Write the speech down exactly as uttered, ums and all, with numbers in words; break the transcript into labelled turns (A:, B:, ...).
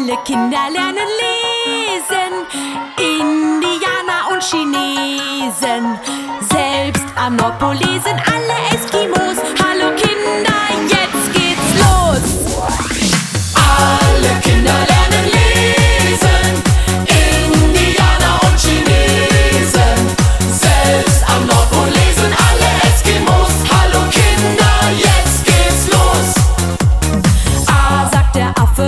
A: Alle Kinder lernen lesen, Indianer und Chinesen, selbst am Nordpol lesen